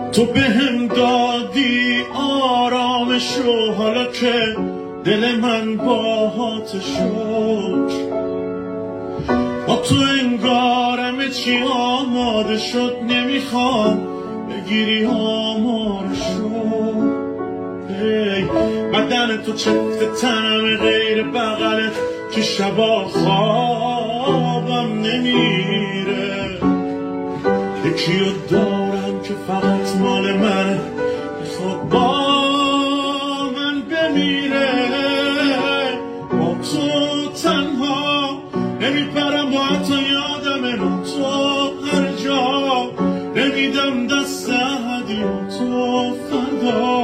تو بهم دادی آرامشو، حالا که دل من باهات شد، با تو انگار همه چی آماده شد. نمیخوام بگیری آمارشو، بدن تو چفت تنم غیر بغلت که شبا خوابم نمیره. یکیو دارم که فقط مال منه، میخواد با من بمیره. با تو تنها نمیپرم، با حتی یادم تو هر جا نمیدم دست احدی، تو فردا